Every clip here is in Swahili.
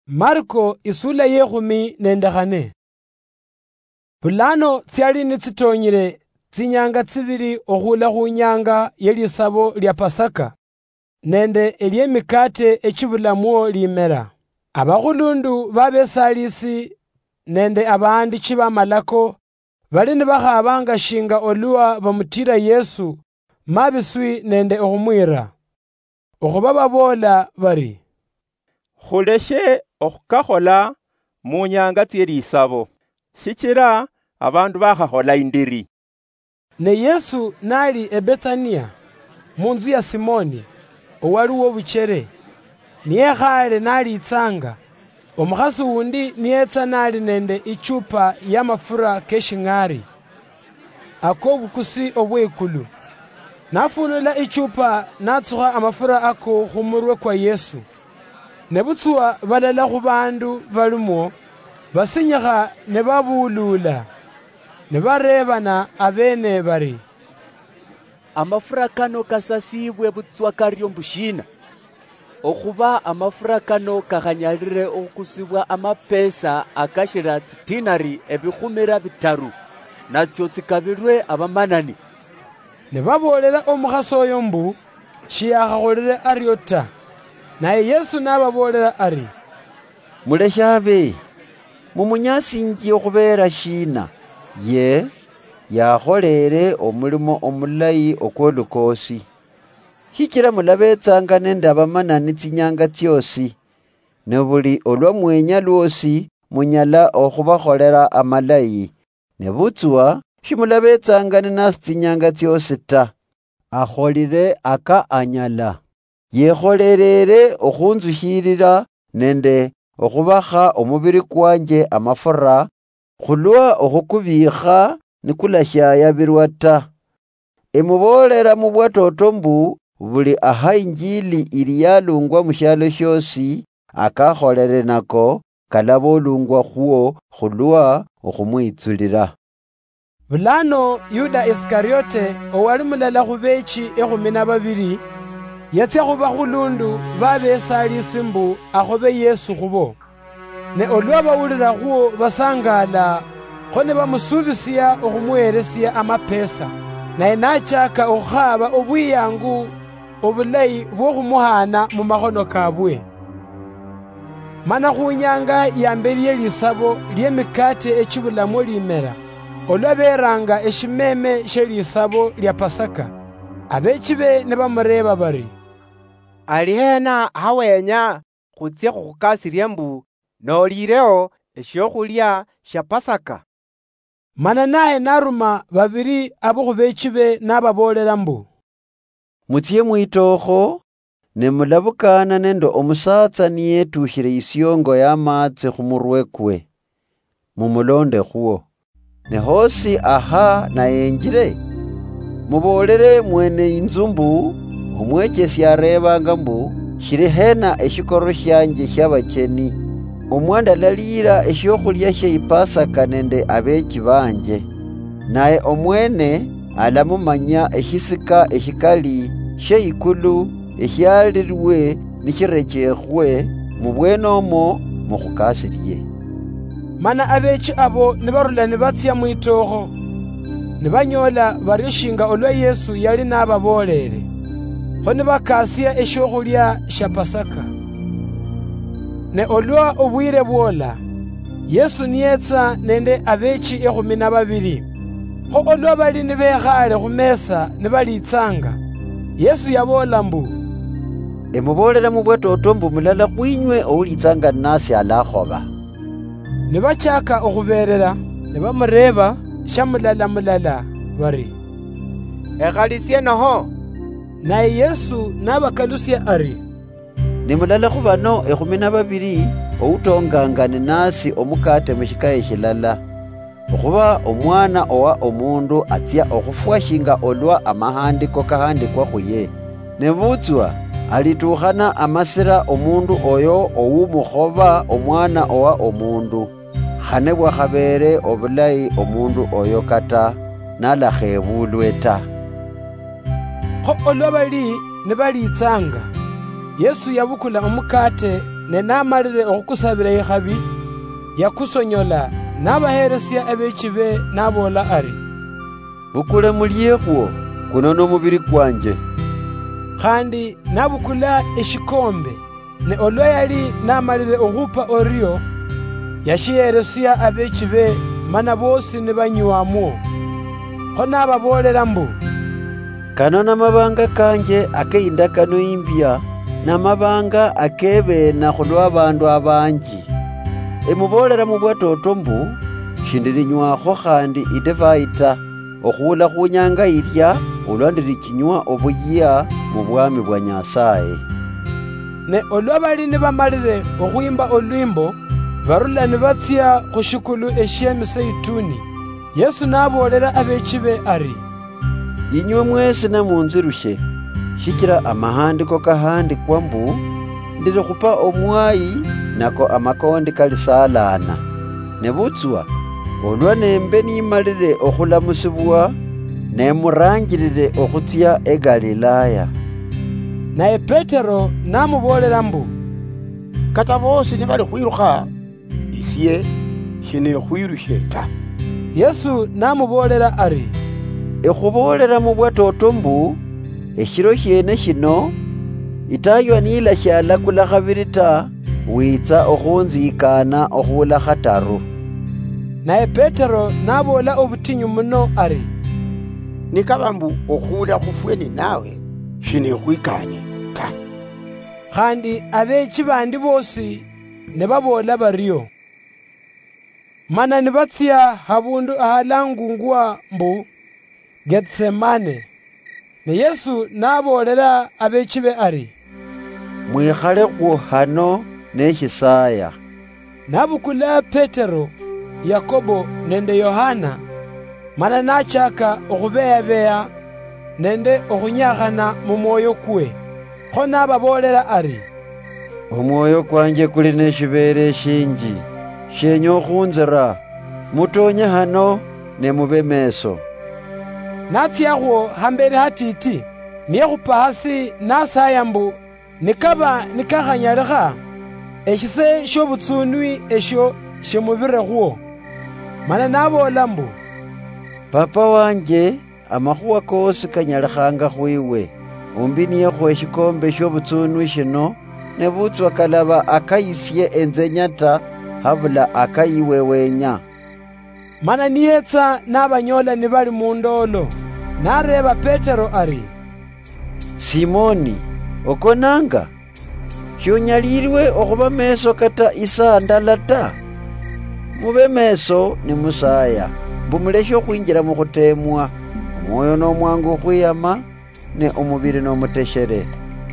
Marko isula yekhumi nende. Bulano tsyali nitsitonyile tsinyanga tsibili okhula khunyanga yelisabo lya Pasaka nende elyemikate echibulamuo limela. Abakhulundu babesalisi nende abaandichi b'amalako bali nibakhabanga shinga oluwa bamutira Yesu mabiswi nende okhumwira. Okhuba babola bari, khuleshe okhukakhola mu nyanga tselisabo, shichira abandu bakhakhola indiri. Ne Yesu nali eBethania munzu ya Simoni owaliwo buchere, niyekhale nalitsanga. Omukhasi wundi niyetsa nali nende ichupa ya mafura keshing'ari ako bukusi obwekulu. Nafunula ichupa natsukha amafura ako khumurwe kwa Yesu. Ne butsuwa balala khu bandu balimwo basinyakha ne babulula ne barebana abene bari, amafura kano kasasibwe butsuwa karyo mbushina, okhuba amafura kano kakhanyalire okhukusibwa amapesa akashira dinari ebikhumira bitaru natsyo tsikabirwe abamanani. Ne babolela omukhasi oyo mbu shiyakhakholile aryo ta. Naye Yesu nababolela ari, muleshe abe, mumunyasinjie khubera shina, ye yakholele omulimo omulayi okwolukosi. Shichira mulabetsanga nende abamanani tsinyanga tsiosi, ne buli olwamwenya lwosi munyala okhubakholela amalayi, ne butsuwa shimulabetsanga ninasi tsinyanga tsiosi ta. Akholile aka anyala, yekholelele okhunzukhilila nende okhubakha omubili kwanje amafura, khulwa okhukubikha nikulashyayabirwa ta. Emubolela mu bwatoto mbu buli aha injili ili yalungwa mushyalo shosi akakholele nako kalaba olungwa khwo khulwa okhumwitsulila. Bulano Yuda Iskariote owali mulala khubechi ekhumi na babili yatsya khubakhulundu babesalisi mbu akhobe Yesu khubo. Ne olwa bawulila khwo basangala kho ne bamusubisya okhumuweresya amapesa, naye nachaka okhukhaba obwiyangu obulayi bwokhumuhana mu makhono kabwe. Mana khunyanga yambeli yelisabo lyemikate echibulamu limela, olwa beranga eshimeme shelisabo lya Pasaka, abechi be ne bamureba bari, ali hena hawenya khutsye khukhukasirye mbu nolileo esyokhulya sha Pasaka? Mana naye naruma babiri abo khubechi be nababolela mbu, mutsye mwitokho ne mulabukana nende omusatsa niyetukhile isyongo y'amatsi khumurwe kwe, mumulonde khwo. Ne hosi aha nayenjile, mubolele mwene inzu mbu omwechesi arebanga mbu shili hena eshikoro shanje shabacheni, omwandalalira esyokhulya sye ipasaka nende abechi banje. Naye omwene alamumanya eshisika eshikali sye ikulu esyalilwe nishirechekhwe mubwenomo mukhukasirye. Mana abechi abo nibarula nibatsya mwitokho, nibanyola baryo shinga olwa Yesu yali nababolele, kho nibakasya esyokhulya sha Pasaka. Ne olwa obwire bwola, Yesu niyetsa nende abechi ekhumi na babili. Kho olwa bali nibekhale khumesa nibalitsanga, Yesu yabola mbu, emubolela mu bwatoto mbu mulala khwinywe oulitsanga nnasi alakhoba. Nibachaka okhubelela, nibamureba shamulala bari, ekhalisye noho? Naye Yesu nabakalusya ari, ni mulala khu bano ekhumi na babili outonganga ninasi omukate mushikaye shilala, okhuba omwana owa omundu atsya okhufwa shinga olwa amahandiko kahandikwa khuye. Ne butsuwa alitukhana amasira omundu oyo owumukhoba omwana owa omundu, khane bwakhabere obulayi omundu oyo kata nalakhebulwe ta. Kho olwa bali nibalitsanga, Yesu yabukula omukate ne namalile okhukusabila ikhabi yakusonyola nabaheresya abechibe nabola ari, bukule mulyekhuo, kuno n'omubiri kwanje. khandi nabukula eshikombe ne olwo yali namalile okhupa oryo yashiheresya abechibe mana bosi ne banywamo. Kho nababolela mbu, kano n'amabanga kanje ak'endagano imbya n'amabanga ak'ebeena khulwa bandu abanji. Emubolera mu bwatoto mbu shindilinywakho khandi idivai ta okhuula khunyanga ilya olwa ndilichinywa obuya mu bwami bwa Nyasaye. Ne olwo bali ne bamalile okhwimba olwimbo barula ne batsya khushikulu eshy'emiseituni. Yesu nabolera abechibe ari, inywe mwesi namunzirushe, shikira amahandiko kahandikwa mbu ndili khupa omwayi nako amakondi kalisalana. Ne butswa olwa nembe nimalile okhulamusibwa nemuranjilile okhutsya e Galilaya. Naye Petero namubolela mbu, kata bosi ne bali khwirukha, isye shinekhwirushe ta. Yesu namubolela ari, ekhubolera mu bwatoto mbu eshiro shene shino itaywa nila shalakula khabiri ta witsa okhunzikana okhuula khataru. Naye Petero nabola obutinyu muno ari, nikaba mbu okhuula khufweni nawe shinekhwikanye ta. khandi abechi bandi bosi ne babola baryo. Mana ne batsya habundu ahalangungwa mbu Getsemane. Ne Yesu nabolela abechibe ari, mwikhale khwo hano neshisaya. Nabukula Petero, Yakobo nende Yohana, mana nachaka okhubeya-beya nende okhunyakhana mu mwoyo kwe. Kho nababolela ari, omwoyo kwanje kuli neshibere shinji, shenya okhunzira, mutonye hano ne mube meso. Natsyakho hambere hatiti, niye khupa hasi nasaya mbu nikaba nikakhanyalekha eshise shobutsunwi esho shemubire khwo. Mana nabola mbu, papa wanje amakhuwa kosi kanyalekhanga khwiwe, umbiniyekho eshikombe shobutsunwi shino ne butswa kalaba akayisye enzenya ta habula akayiwewenya. Mana niyetsa nabanyola ni bali mundolo, nareba Petero ari, Simoni, okonanga? Shunyalirwe okhuba meso kata isa ndala ta? Mube meso ni musaya, mbumuleshe okhwinjira mu khutemwa, omwoyo n'omwangu okhwiyama, ne omubiri n'omuteshere.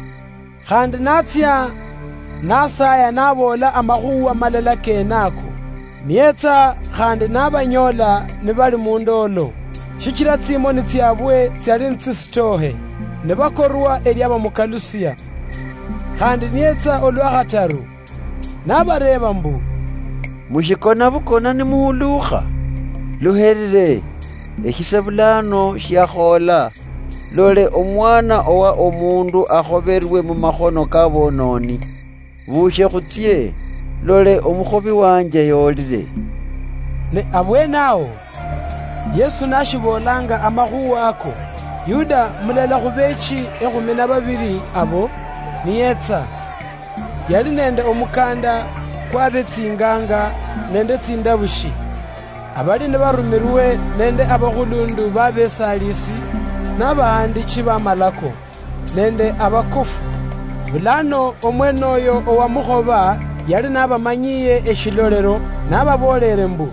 khandi natsya nasaya nabola amakhuwa malala kenako. Niyetsa khandi nabanyola ni bali mundolo, shikira tsimoni tsyabwe tsyali ntsisitohe, ne bakorwa elyabamukalusya. Khandi niyetsa olwakhataru nabareba mbu, mushikona bukona nimuhulukha, luherire eshisebulano syakhola, lole omwana owa omundu akhoberwe mu makhono kabononi. Bushe khutsye, lole omukhobi wanje yolile. Ne abwenawo Yesu nashibolanga amakhuwa ako, Yuda mulala khubechi ekhumi na babili abo niyetsa. Yali nende omukanda kwabe tsinganga nende tsindabushi. Abali ne barumirwe nende abakhulundu babesalisi n'abahandichi bamalako nende abakofu. Bulano omwenoyo owamukhoba yali nabamanyiye eshilolero nababolere mbu,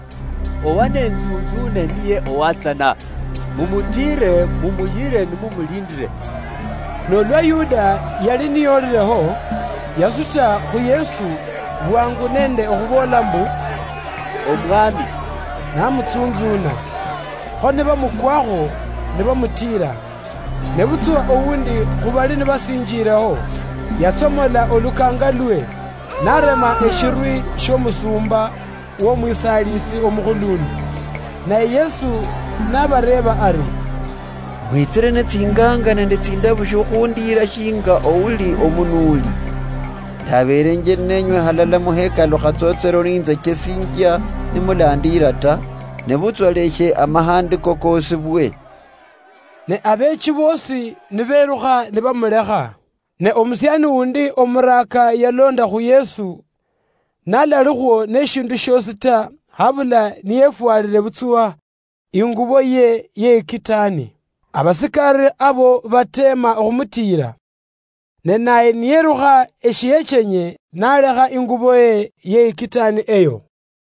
owa nenzunzune niye owatsana, mumutire mumuyire ni mumulindire. Nolwa Yuda yali niyolileho yasuta khu Yesu bwangu nende okhubola mbu, omwami, namutsunzuna. Kho ne bamukwakho ne bamutira. Ne butswa owundi khubali ne basinjireho yatsomola olukanga lwe narema eshirwi shomusumba w'omwisalisi omukhulundu. Naye Yesu nabareba ari, mwitsire ne tsinganga nende tsindabushi okhundira shinga owuli omunuli. ndabelenje nenywe halala muhekalu khatsotselo ninzeke sinja nimulandira ta, ne butswaleshe amahandiko kosi bwe. Ne abechi bosi niberuha nibamuleha. Ne omusyani undi omuraka yalonda khu Yesu nalalikhwo neshindu shosi ta habula niyefwalile butsuwa ingubo ye ikitani. Abasikari abo batema okhumutira. Ne naye niyeruha eshiyechenye naleha ingubo ye ikitani eyo.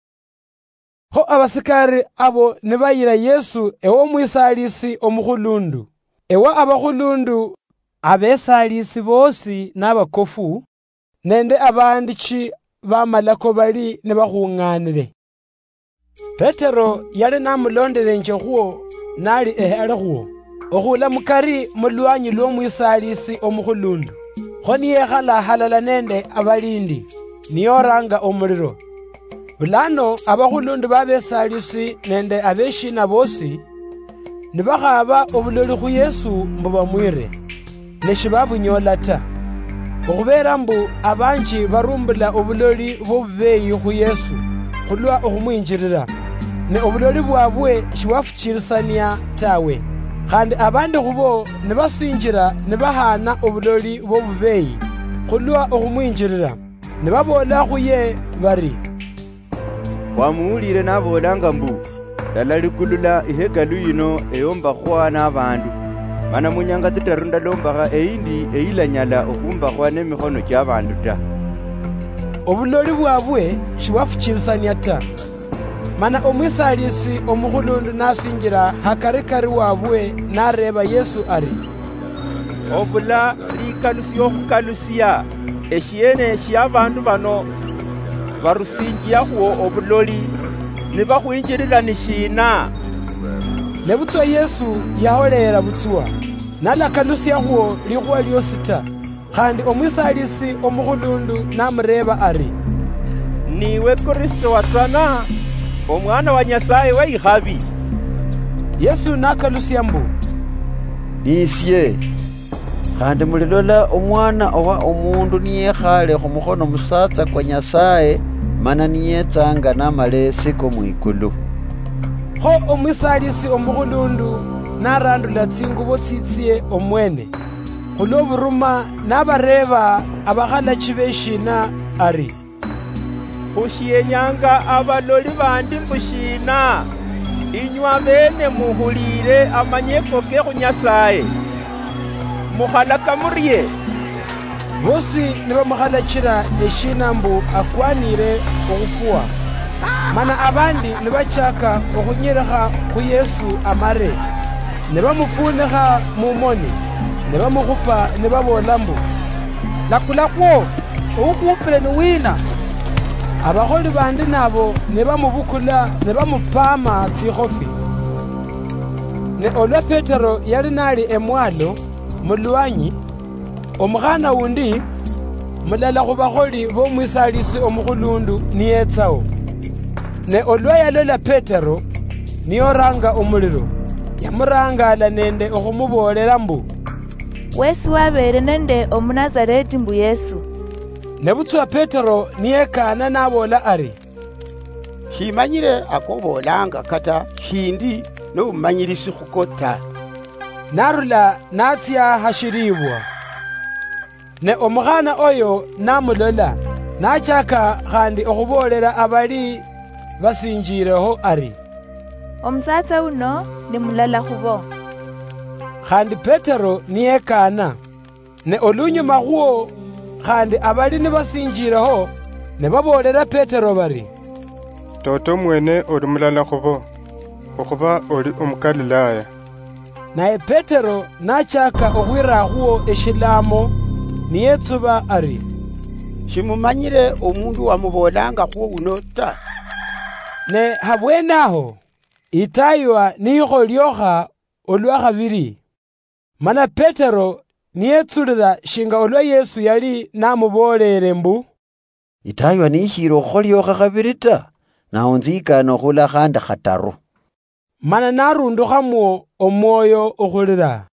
Ho abasikari abo nibayira Yesu ewo mwisalisi omukhulundu. Ewa abakhulundu abesalisi bosi n'abakofu nende abandichi bamalako bali nibakhung'anile. Petero yali namulondelenje khwo nali ehale khwo okhula mukari mulwanyi lw'omwisalisi omukhulundu. Kho niyekhala halala nende abalindi niyoranga omuliro. Bulano abakhulundu babesalisi nende abeshina bosi nibakhaba obuloli khu Yesu mbu bamwire neshibabunyola ta. Okhubera mbu abanji barumbula obuloli bw'obubeyi khu Yesu khulwa okhumwinjirira, ne obuloli bwabwe shiwafuchirisania tawe. Khandi abandi khubo nibasinjira nibahana obuloli bw'obubeyi khulwa okhumwinjirira, nibabola khuye bari, wamuwulire nabolanga mbu lala likulula ihekalu yino eyombakhwa n'abandu, mana munyanga tsitaru ndalombakha eyindi eyilanyala okhumbakhwa n'emikhono ky'abandu ta. Obuloli bwabwe shiwafuchirisania ta. Mana omwisalisi omukhulundu nasinjira hakarikari wabwe nareba Yesu ari, obula likalusya okhukalusya eshiyene shyabandu bano barusinjiyahwo obuloli nibakhwinjirira nishina. Ne butswa Yesu yaholela butsuwa nalakalusyahwo likhuwa lyosi ta. Khandi omwisalisi omukhulundu namureba ari, niwe Kristo watsana omwana wa Nyasaye weikhabi? Yesu nakalusya mbu, nisye. Khandi mulilola omwana owa omundu niyekhale khumukhono musatsa kwa Nyasaye, mana niyetsanga n'amalesi komwikulu. Ho omwisalisi omukhulundu narandula tsingubo tsitsiye omwene khulwa buruma nabareba abakhalachi beshina ari, khusyenyanga abaloli bandi mbushina inywa bene muhulire amanyeko ke khu Nyasaye mukhalaka murye. bosi nibamukhalachira eshina mbu akwanire okhufuwa. Mana abandi nibachaka okhunyilekha khu Yesu amare nibamufunikha mumoni nibamukhupa nibabola mbu, lakula khwo oukhupile niwina. Abakholi bandi nabo nibamubukula nibamupama tsikhofi. Ne olwa Petero yali nali emwalo mulwanyi, omukhana undi mulala khu bakholi b'omwisalisi omukhulundu niyetsawo. Ne olwa yalola Petero niyoranga omuliro, yamurangala nende okhumubolela mbu, wesi wabele nende omunazareti mbu Yesu. Ne butswa Petero niyekana nabola ari, shimanyire akobolanga kata shindi n'obumanyirisi khuko ta. narula natsya hashiribwa. Ne omukhana oyo namulola nachaka khandi okhubolela abali basinjireho ari, omusatsa uno ni mulala khubo. Khandi Petero niyekana. Ne olunyuma khwo khandi abali nibasinjireho nibabolela Petero bari, toto mwene oli mulala khubo okhuba oli omukalilaya. Naye Petero nachaka okhwirakhwo eshilamo niyetsuba ari, shimumanyire omundu wamubolanga khwo uno ta. Ne habwenaho itaywa nikho lyokha olwa khabiri. Mana Petero niyetsulira shinga olwa Yesu yali namubolele mbu, itaywa nishire okholiokha khabiri ta, nawo nzikana okhula khandi khataru. Mana narundukhamwo omwoyo okhulira.